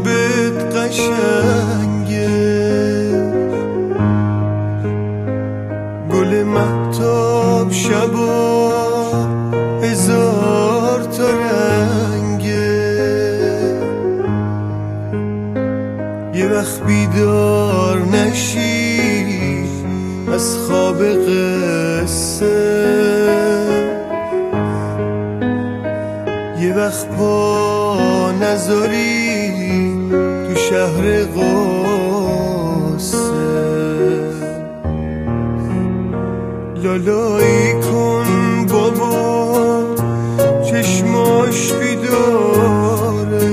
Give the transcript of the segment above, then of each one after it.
قلبت قشنگه، گل مهتاب شبا هزار تا رنگه. یه وقت بیدار نشی از خواب قصه، یه وقت پا نذاری تو شهر قصه. لالایی کن بابا چشماش بیداره،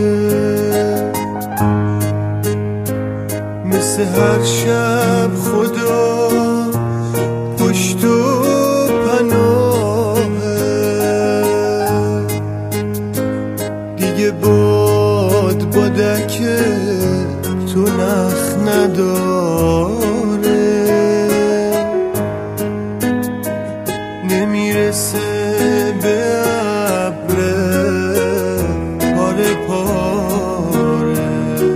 مثل هر شب خدا پشت و پناهه. دیگه بادک تو نخ نداره، نمیرسه به ابر پاره پاره.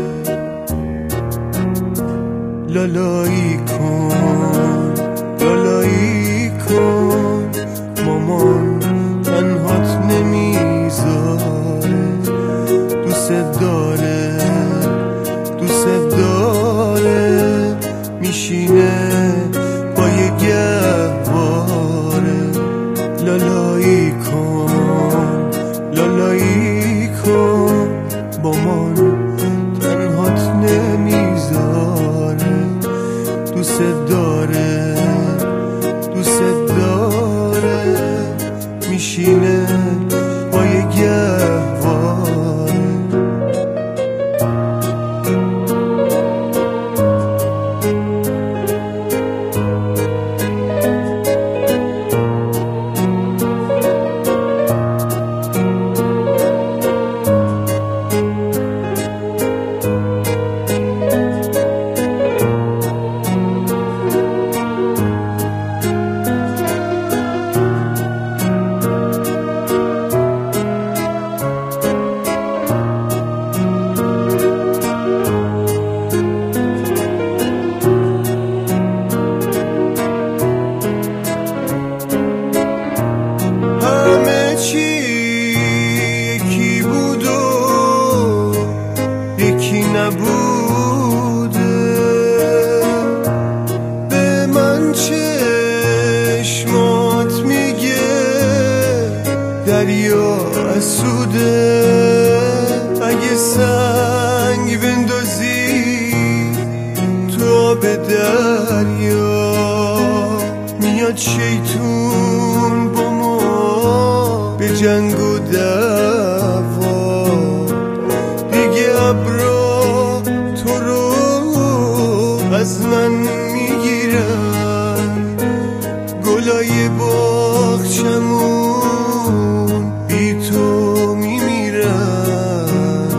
لالایی کن لالایی کن مامان تنهات نمیذاره، دوست داره دوست داره میشینه پای گهواره. لالایی کن لالایی کن مامان تنهات نمیذاره، دوست داره دوست داره میشینه پای گهواره. نبوده به من چشمات میگه دریا اسوده. اگه سنگ بندازی تو آب دریا میاد شیطون با ما به جنگ و دعوا. دیگه ابرا تو رو از من میگیرن، گلای باغچمون بی تو میمیرن.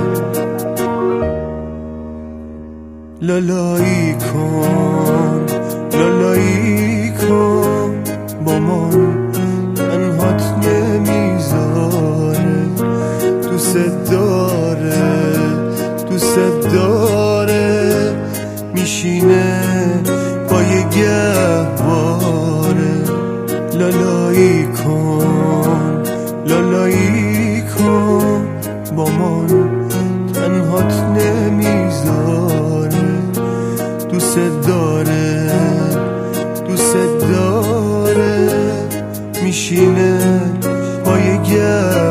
لالایی کن لالایی کن مامان تنهات نمیذاره، دوست داره دوست داره میشینه پای گهواره. لالایی کن لالایی کن مامان تنهات نمیذاره، دوست داره دوست داره میشینه پای گهواره.